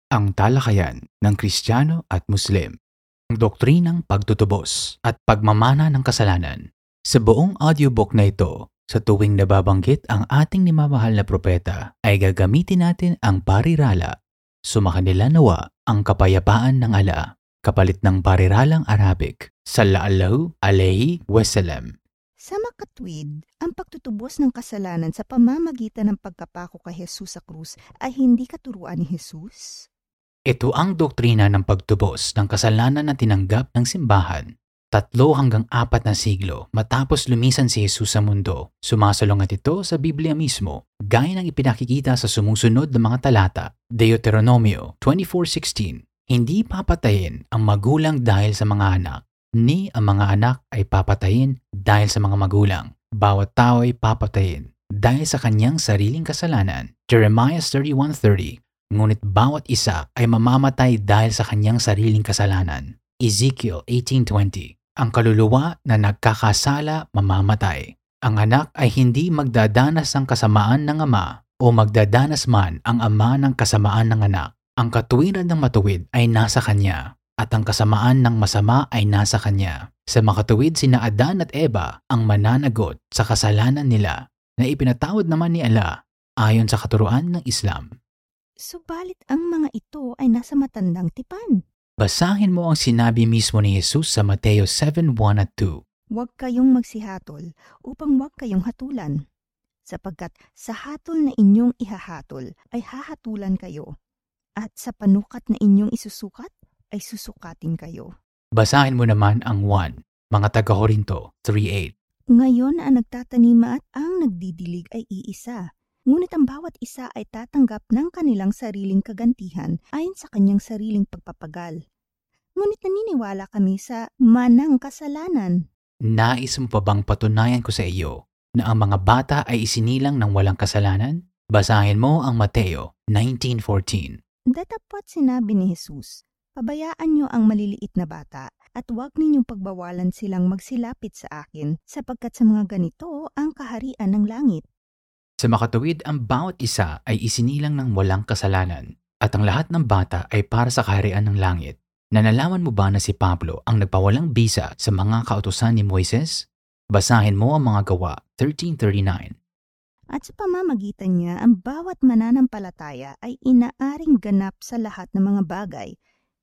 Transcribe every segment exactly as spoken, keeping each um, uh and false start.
Ang talakayan ng Kristiyano at Muslim, ang doktrinang pagtutubos at pagmamana ng kasalanan. Sa buong audiobook na ito, sa tuwing nababanggit ang ating nimamahal na propeta, ay gagamitin natin ang parirala. Sumakanila nawa ang kapayapaan ng ala, kapalit ng pariralang Arabic. Sallallahu alayhi wasallam. Sa makatwid, ang pagtutubos ng kasalanan sa pamamagitan ng pagkapako kay Jesus sa krus ay hindi katuruan ni Jesus? Ito ang doktrina ng pagtubos ng kasalanan na tinanggap ng simbahan. Tatlo hanggang apat na siglo matapos lumisan si Jesus sa mundo, sumasalungat ito sa Biblia mismo, gaya ng ipinakikita sa sumusunod na mga talata. Deuteronomio twenty-four sixteen. Hindi papatayin ang magulang dahil sa mga anak, ni ang mga anak ay papatayin dahil sa mga magulang. Bawat tao ay papatayin dahil sa kanyang sariling kasalanan. Jeremiah thirty-one thirty. Ngunit bawat isa ay mamamatay dahil sa kanyang sariling kasalanan. Ezekiel eighteen twenty. Ang kaluluwa na nagkakasala mamamatay. Ang anak ay hindi magdadanas ng kasamaan ng ama o magdadanas man ang ama ng kasamaan ng anak. Ang katuwiran ng matuwid ay nasa kanya at ang kasamaan ng masama ay nasa kanya. Sa makatuwid sina Adan at Eva ang mananagot sa kasalanan nila na ipinatawad naman ni Allah ayon sa katuruan ng Islam. Subalit ang mga ito ay nasa matandang tipan. Basahin mo ang sinabi mismo ni Jesus sa Mateo seven one at two. Huwag kayong magsihatol upang huwag kayong hatulan, sapagkat sa hatol na inyong ihahatol ay hahatulan kayo, at sa panukat na inyong isusukat ay susukatin kayo. Basahin mo naman ang one, mga taga-Korinto three eight. Ngayon ang nagtatanima at ang nagdidilig ay iisa. Ngunit ang bawat isa ay tatanggap ng kanilang sariling kagantihan ayon sa kanyang sariling pagpapagal. Ngunit naniniwala kami sa manang kasalanan. Nais mo pa bang patunayan ko sa iyo na ang mga bata ay isinilang ng walang kasalanan? Basahin mo ang Mateo nineteen fourteen. Datapwat sinabi ni Jesus, pabayaan niyo ang maliliit na bata at huwag ninyong pagbawalan silang magsilapit sa akin sapagkat sa mga ganito ang kaharian ng langit. Sa makatuwid, ang bawat isa ay isinilang ng walang kasalanan at ang lahat ng bata ay para sa kaharian ng langit. Nanalaman mo ba na si Pablo ang nagpawalang bisa sa mga kautusan ni Moises? Basahin mo ang mga gawa thirteen thirty-nine. At sa pamamagitan niya, ang bawat mananampalataya ay inaaring ganap sa lahat ng mga bagay,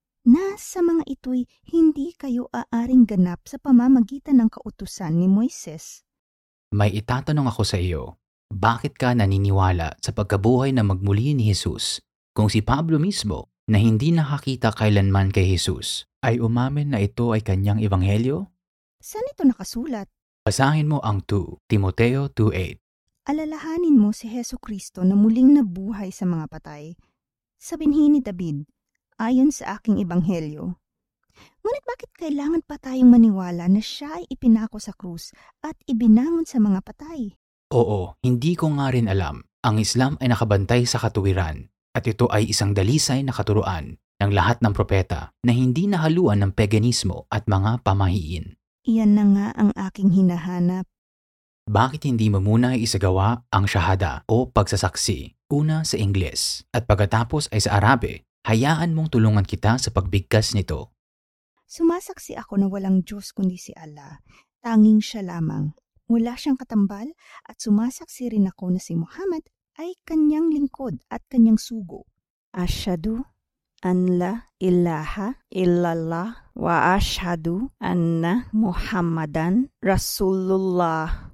na sa mga ito'y hindi kayo aaring ganap sa pamamagitan ng kautusan ni Moises. May itatanong ako sa iyo. Bakit ka naniniwala sa pagkabuhay na magmuli ni Jesus kung si Pablo mismo na hindi nakakita kailanman kay Jesus ay umamin na ito ay kanyang ebanghelyo? Saan ito nakasulat? Basahin mo ang two Timoteo two eight. Alalahanin mo si Hesu Kristo na muling nabuhay sa mga patay. Sa binhi ni David, ayon sa aking ebanghelyo. Ngunit bakit kailangan pa tayong maniwala na siya ay ipinako sa krus at ibinangon sa mga patay? Oo, hindi ko nga rin alam. Ang Islam ay nakabantay sa katuwiran at ito ay isang dalisay na katuruan ng lahat ng propeta na hindi nahaluan ng paganismo at mga pamahiin. Iyan na nga ang aking hinahanap. Bakit hindi mo muna isagawa ang shahada o pagsasaksi, una sa Ingles at pagkatapos ay sa Arabe? Hayaan mong tulungan kita sa pagbigkas nito. Sumasaksi ako na walang Diyos kundi si Allah, tanging siya lamang. Wala siyang katambal at sumasaksi rin ako na si Muhammad ay kanyang lingkod at kanyang sugo. Ashhadu an la ilaha illallah wa ashhadu anna Muhammadan Rasulullah.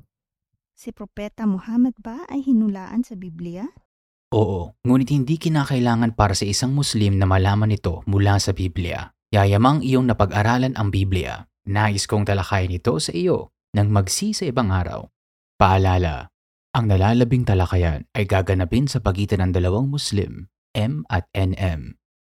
Si Propeta Muhammad ba ay hinulaan sa Biblia? Oo, ngunit hindi kinakailangan para sa isang Muslim na malaman ito mula sa Biblia. Yayamang iyong napag-aralan ang Biblia. Nais kong talakayin ito sa iyo nang magsi sa ibang araw. Paalala, ang nalalabing talakayan ay gaganapin sa pagitan ng dalawang Muslim, M at N M.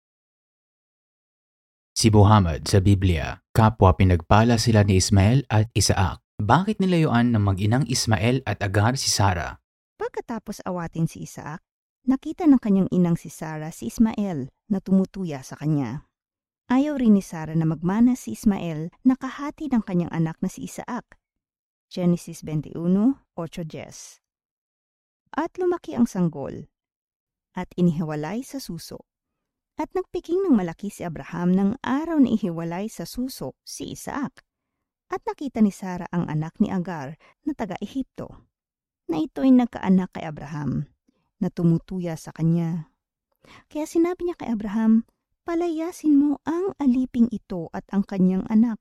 Si Muhammad sa Biblia, kapwa pinagpala sila ni Ismael at Isaac. Bakit nilayuan ng mag-inang Ismael at Agar si Sarah? Pagkatapos awatin si Isaac, nakita ng kanyang inang si Sarah si Ismael na tumutuya sa kanya. Ayaw rin ni Sarah na magmana si Ismael na kahati ng kanyang anak na si Isaac. Genesis twenty-one, eight ten. At lumaki ang sanggol at inihiwalay sa suso. At nagpiking ng malaki si Abraham ng araw na ihiwalay sa suso si Isaac. At nakita ni Sarah ang anak ni Agar na taga-Ehipto, na ito'y nagkaanak kay Abraham, na tumutuya sa kanya. Kaya sinabi niya kay Abraham, palayasin mo ang aliping ito at ang kanyang anak,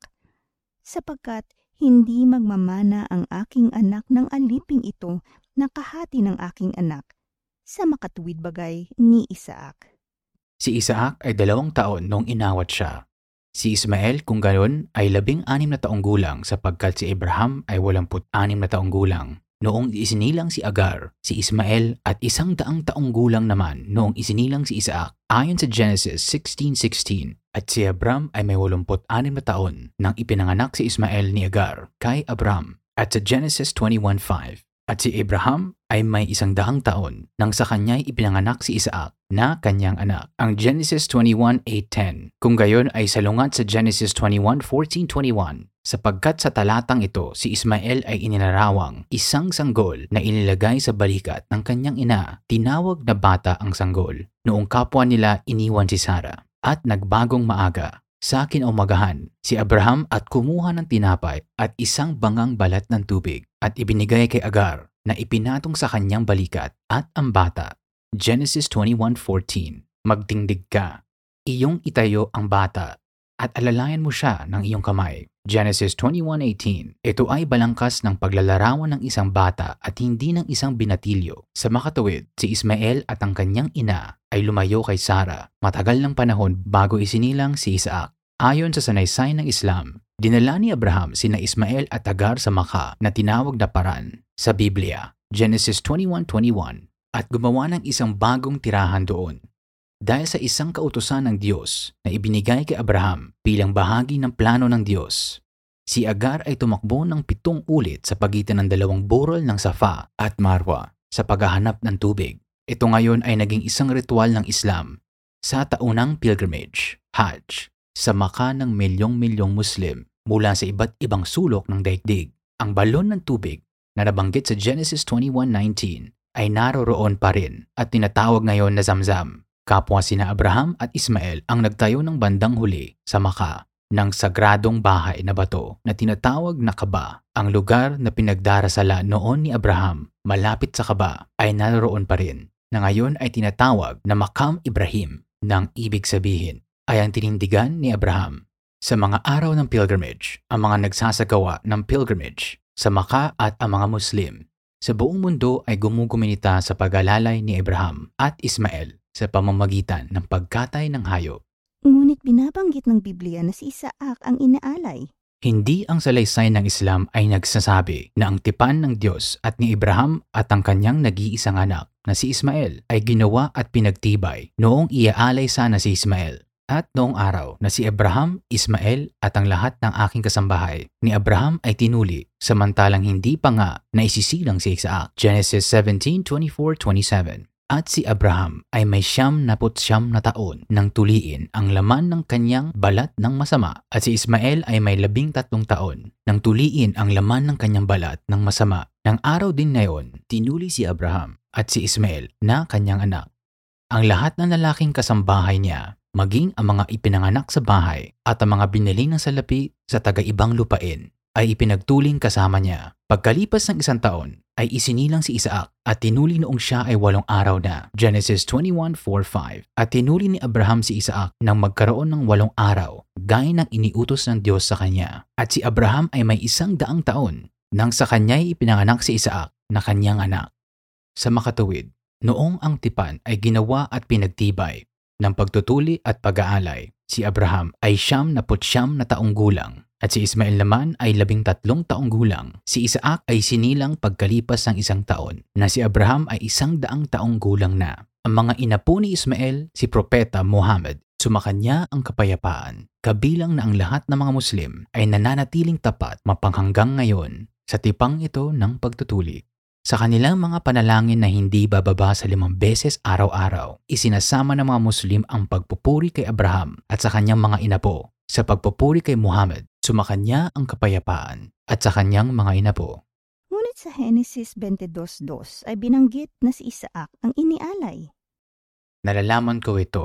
sapagkat hindi magmamana ang aking anak ng aliping ito na kahati ng aking anak, sa makatuwid bagay ni Isaac. Si Isaac ay dalawang taon noong inawat siya. Si Ismael kung gayon ay labing anim na taong gulang sapagkat si Abraham ay walamput anim na taong gulang. Noong isinilang si Agar, si Ismael at isang daang taong gulang naman noong isinilang si Isaac ayon sa Genesis sixteen sixteen. At si Abram ay may walumput anim na taon nang ipinanganak si Ismael ni Agar kay Abram. At sa Genesis twenty-one five. At si Abraham ay may isang daang taon nang sa kanya'y ipinanganak si Isaac na kanyang anak. Ang Genesis twenty-one eight ten. Kung gayon ay salungat sa Genesis twenty-one fourteen twenty-one. Sapagkat sa talatang ito, si Ismael ay inilarawang isang sanggol na inilagay sa balikat ng kanyang ina. Tinawag na bata ang sanggol. Noong kapwa nila iniwan si Sarah at nagbagong maaga. Sa kinaumagahan, si Abraham at kumuha ng tinapay at isang bangang balat ng tubig at ibinigay kay Agar na ipinatong sa kanyang balikat at ang bata. Genesis twenty-one fourteen. Magtindig ka, iyong itayo ang bata at alalayan mo siya ng iyong kamay. Genesis twenty-one eighteen. Ito ay balangkas ng paglalarawan ng isang bata at hindi ng isang binatilyo. Sa makatuwid, si Ismael at ang kanyang ina ay lumayo kay Sarah matagal ng panahon bago isinilang si Isaac. Ayon sa sanaysay ng Islam, dinala ni Abraham sina Ismael at Agar sa Maka na tinawag na Paran sa Biblia, Genesis twenty-one twenty-one, at gumawa ng isang bagong tirahan doon. Dahil sa isang kautusan ng Diyos na ibinigay kay Abraham bilang bahagi ng plano ng Diyos, si Agar ay tumakbo ng pitong ulit sa pagitan ng dalawang burol ng Safa at Marwa sa paghahanap ng tubig. Ito ngayon ay naging isang ritual ng Islam sa taunang pilgrimage, Hajj, sa Maka ng milyong-milyong Muslim mula sa iba't ibang sulok ng daigdig. Ang balon ng tubig na nabanggit sa Genesis twenty-one nineteen ay naroroon pa rin at tinatawag ngayon na Zamzam. Kapwa sina Abraham at Ismael ang nagtayo ng bandang huli sa Maka ng sagradong bahay na bato na tinatawag na Kaba. Ang lugar na pinagdarasala noon ni Abraham malapit sa Kaba ay naroroon pa rin, na ngayon ay tinatawag na Makam Ibrahim, nang ibig sabihin ay ang tinindigan ni Abraham. Sa mga araw ng pilgrimage, ang mga nagsasagawa ng pilgrimage sa Maka at ang mga Muslim sa buong mundo ay gumuguminita sa pag-alalay ni Abraham at Ismael sa pamamagitan ng pagkatay ng hayop. Ngunit binabanggit ng Biblia na si Isaac ang inaalay. Hindi ang salaysay ng Islam ay nagsasabi na ang tipan ng Diyos at ni Abraham at ang kanyang nag-iisang anak na si Ismael ay ginawa at pinagtibay noong iaalay sana si Ismael. At noong araw na si Abraham, Ismael at ang lahat ng aking kasambahay ni Abraham ay tinuli, samantalang hindi pa nga naisisilang si Isaac. Genesis seventeen twenty-four twenty-seven. At si Abraham ay may siyam na putsyam na taon nang tuliin ang laman ng kanyang balat ng masama, at si Ismael ay may labing tatlong taon nang tuliin ang laman ng kanyang balat ng masama. Nang araw din na yon, tinuli si Abraham at si Ismael na kanyang anak. Ang lahat ng lalaking kasambahay niya, maging ang mga ipinanganak sa bahay at ang mga binili ng salapi sa taga-ibang lupain, ay ipinagtuling kasama niya. Pagkalipas ng isang taon, ay isinilang si Isaac at tinuli noong siya ay walong araw na. Genesis twenty-one four five. At tinuli ni Abraham si Isaac nang magkaroon ng walong araw, gaya ng iniutos ng Diyos sa kanya. At si Abraham ay may isang daang taon nang sa kanya'y ipinanganak si Isaac na kanyang anak. Sa makatuwid, noong ang tipan ay ginawa at pinagtibay ng pagtutuli at pag-aalay, si Abraham ay siyam na putsyam na taong gulang. At si Ismael naman ay labing tatlong taong gulang. Si Isaac ay sinilang pagkalipas ng isang taon, na si Abraham ay isang daang taong gulang na. Ang mga inapo ni Ismael, si Propeta Muhammad, sumakanya ang kapayapaan. Kabilang na ang lahat ng mga Muslim ay nananatiling tapat mapanghanggang ngayon sa tipang ito ng pagtutuli. Sa kanilang mga panalangin na hindi bababa sa limang beses araw-araw, isinasama ng mga Muslim ang pagpupuri kay Abraham at sa kanyang mga inapo. Sa pagpupuri kay Muhammad, sumakanya ang kapayapaan at sa kanyang mga inapo. Ngunit sa Genesis twenty-two two ay binanggit na si Isaac ang inialay. Nalalaman ko ito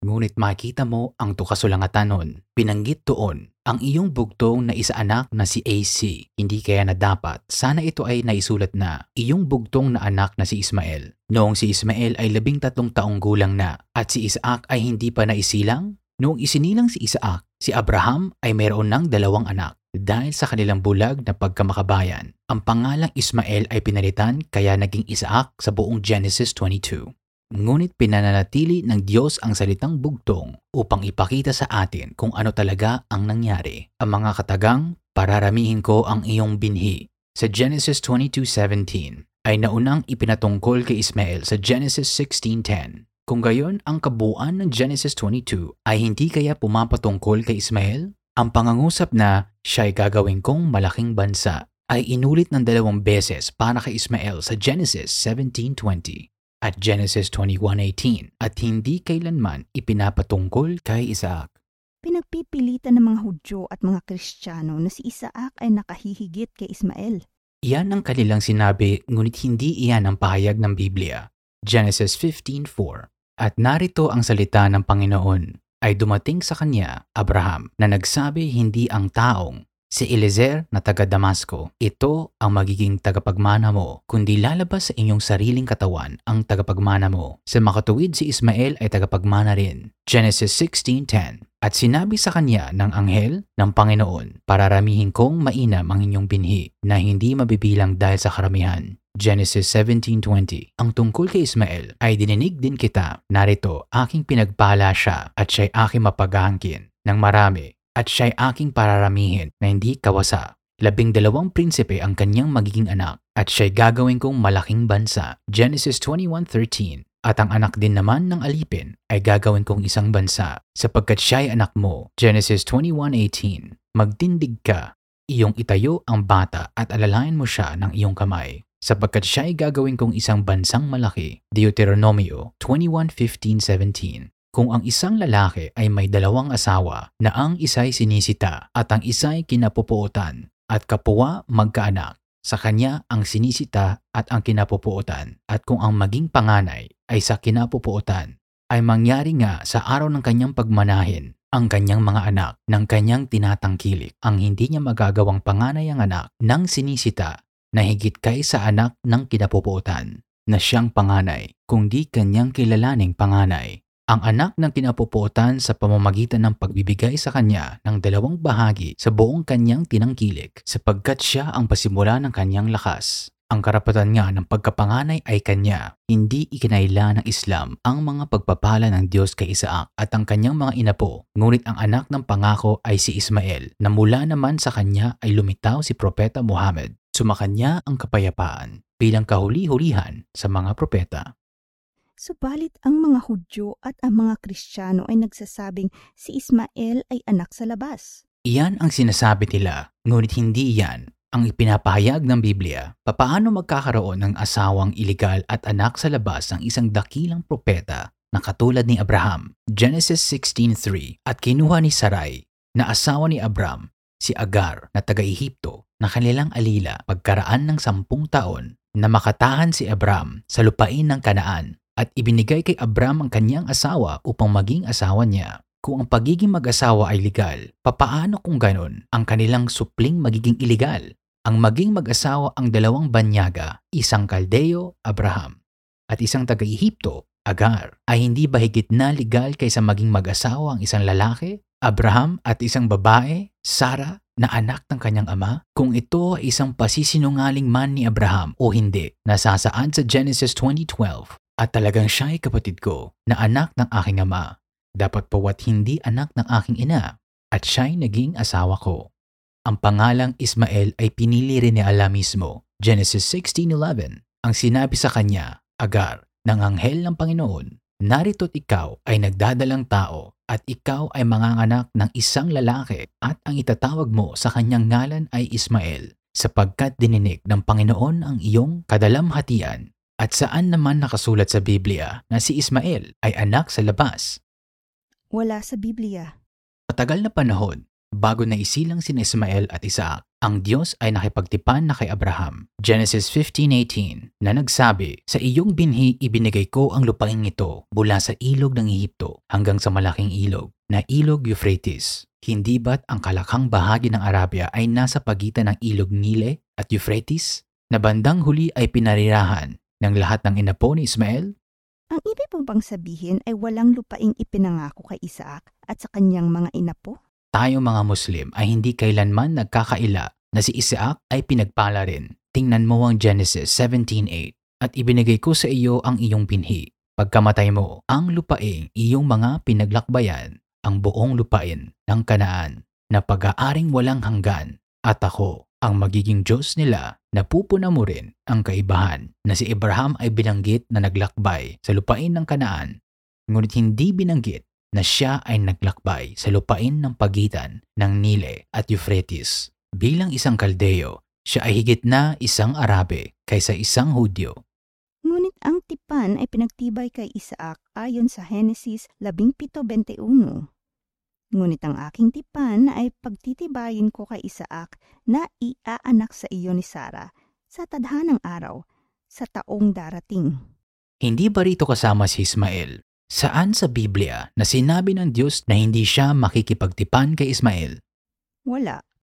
Ngunit makikita mo ang tukasulangatan nun. Binanggit doon ang iyong bugtong na isa anak na si A C. Hindi kaya na dapat sana ito ay naisulat na iyong bugtong na anak na si Ismael. Noong si Ismael ay labing tatlong taong gulang na at si Isaac ay hindi pa naisilang. Noong isinilang si Isaac, si Abraham ay mayroon ng dalawang anak. Dahil sa kanilang bulag na pagkamakabayan, ang pangalang Ismael ay pinalitan kaya naging Isaac sa buong Genesis twenty-two. Ngunit pinananatili ng Diyos ang salitang bugtong upang ipakita sa atin kung ano talaga ang nangyari. Ang mga katagang, pararamihin ko ang iyong binhi sa Genesis twenty-two seventeen ay naunang ipinatungkol kay Ismael sa Genesis sixteen ten. Kung gayon ang kabuuan ng Genesis twenty-two ay hindi kaya pumapatungkol kay Ismael? Ang pangangusap na siya'y gagawin kong malaking bansa ay inulit ng dalawang beses para kay Ismael sa Genesis seventeen twenty at Genesis twenty-one eighteen at hindi kailanman ipinapatungkol kay Isaac. Pinagpipilitan ng mga Hudyo at mga Kristiyano na si Isaac ay nakahihigit kay Ismael. Iyan ang kanilang sinabi ngunit hindi iyan ang pahayag ng Biblia. Genesis fifteen four. At narito ang salita ng Panginoon ay dumating sa kanya, Abraham, na nagsabi hindi ang taong si Eliezer na taga Damasco, ito ang magiging tagapagmana mo, kundi lalabas sa inyong sariling katawan ang tagapagmana mo. Sa makatuwid si Ismael ay tagapagmana rin. Genesis sixteen ten. At sinabi sa kanya ng anghel ng Panginoon, pararamihin kong mainam ang inyong binhi na hindi mabibilang dahil sa karamihan. Genesis seventeen twenty. Ang tungkol kay Ismael ay dininig din kita, narito aking pinagpala siya at siya'y aking mapagahangkin ng marami at siya'y aking pararamihin na hindi kawasa. Labing dalawang prinsipe ang kanyang magiging anak at siya'y gagawin kong malaking bansa. Genesis twenty-one thirteen. At ang anak din naman ng alipin ay gagawin kong isang bansa sapagkat siya'y anak mo. Genesis twenty-one eighteen. Magtindig ka, iyong itayo ang bata at alalayan mo siya ng iyong kamay sapagkat siya'y gagawin kong isang bansang malaki. Deuteronomio twenty-one fifteen seventeen. Kung ang isang lalaki ay may dalawang asawa na ang isa'y sinisita at ang isa'y kinapupuotan at kapwa magkaanak, sa kanya ang sinisita at ang kinapupuotan at kung ang maging panganay ay sa kinapupuotan, ay mangyari nga sa araw ng kanyang pagmanahin ang kanyang mga anak ng kanyang tinatangkilik, ang hindi niya magagawang panganay ang anak ng sinisita na higit kay sa anak ng kinapupuotan na siyang panganay, kundi kanyang kilalaning panganay. Ang anak ng kinapupuotan sa pamamagitan ng pagbibigay sa kanya ng dalawang bahagi sa buong kanyang tinangkilik sapagkat siya ang pasimula ng kanyang lakas. Ang karapatan nga ng pagkapanganay ay kanya. Hindi ikinaila ng Islam ang mga pagpapala ng Diyos kay Isaac at ang kanyang mga inapo, ngunit ang anak ng pangako ay si Ismael na mula naman sa kanya ay lumitaw si Propeta Muhammad. Sumakanya ang kapayapaan bilang kahuli-hulihan sa mga propeta. Subalit ang mga Hudyo at ang mga Kristiyano ay nagsasabing si Ismael ay anak sa labas. Iyan ang sinasabi nila, ngunit hindi iyan ang ipinapahayag ng Biblia. Papaano magkakaroon ng asawang iligal at anak sa labas ang isang dakilang propeta na katulad ni Abraham? Genesis sixteen three. At kinuha ni Sarai na asawa ni Abram si Agar na taga-Ehipto na kanilang alila pagkaraan ng sampung taon na makatahan si Abram sa lupain ng Kanaan. At ibinigay kay Abram ang kanyang asawa upang maging asawa niya. Kung ang pagiging mag-asawa ay legal, papaano kung ganon ang kanilang supling magiging illegal? Ang maging mag-asawa ang dalawang banyaga, isang Kaldeo, Abraham, at isang taga-Ehipto, Agar, ay hindi ba higit na legal kaysa maging mag-asawa ang isang lalaki, Abraham, at isang babae, Sarah, na anak ng kanyang ama? Kung ito ay isang pasisinungaling man ni Abraham o hindi, nasasaad sa Genesis twenty twelve. At talagang siya ay kapatid ko na anak ng aking ama, dapat pawat hindi anak ng aking ina, at siya'y naging asawa ko. Ang pangalang Ismael ay pinili rin ni Allah mismo. Genesis sixteen eleven. Ang sinabi sa kanya, Agar, ng anghel ng Panginoon, narito't ikaw ay nagdadalang tao at ikaw ay manganganak ng isang lalaki at ang itatawag mo sa kanyang ngalan ay Ismael, sapagkat dininig ng Panginoon ang iyong kadalamhatian. At saan naman nakasulat sa Biblia na si Ismael ay anak sa labas? Wala sa Biblia. Matagal na panahon bago naisilang sina Ismael at Isaac, ang Diyos ay nakipagtipan na kay Abraham, Genesis fifteen eighteen, na nagsabi, "Sa iyong binhi ibinigay ko ang lupaing ito mula sa ilog ng Ehipto hanggang sa malaking ilog, na ilog Euphrates." Hindi ba't ang kalakhang bahagi ng Arabia ay nasa pagitan ng ilog Nile at Euphrates, na bandang huli ay pinarirahan ng lahat ng inapo ni Ismael? Ang ibig mo bang sabihin ay walang lupaing ipinangako kay Isaac at sa kanyang mga inapo? Tayo mga Muslim ay hindi kailanman nagkakaila na si Isaac ay pinagpala rin. Tingnan mo ang Genesis seventeen eight, "At ibinigay ko sa iyo ang iyong binhi. Pagkamatay mo, ang lupaing iyong mga pinaglakbayan, ang buong lupain ng Kanaan, na pag-aaring walang hanggan, at ako ang magiging Diyos nila, na pupuna mo rin ang kaibahan." Na si Abraham ay binanggit na naglakbay sa lupain ng Kanaan, ngunit hindi binanggit na siya ay naglakbay sa lupain ng pagitan ng Nile at Euphrates. Bilang isang Kaldeo, siya ay higit na isang Arabe kaysa isang Hudyo. Ngunit ang tipan ay pinagtibay kay Isaac ayon sa Genesis seventeen twenty-one. Ngunit ang aking tipan ay pagtitibayin ko kay Isaac na iaanak sa iyo ni Sarah sa tadhanang araw, sa taong darating. Hindi ba rito kasama si Ismael? Saan sa Biblia na sinabi ng Diyos na hindi siya makikipagtipan kay Ismael? Wala.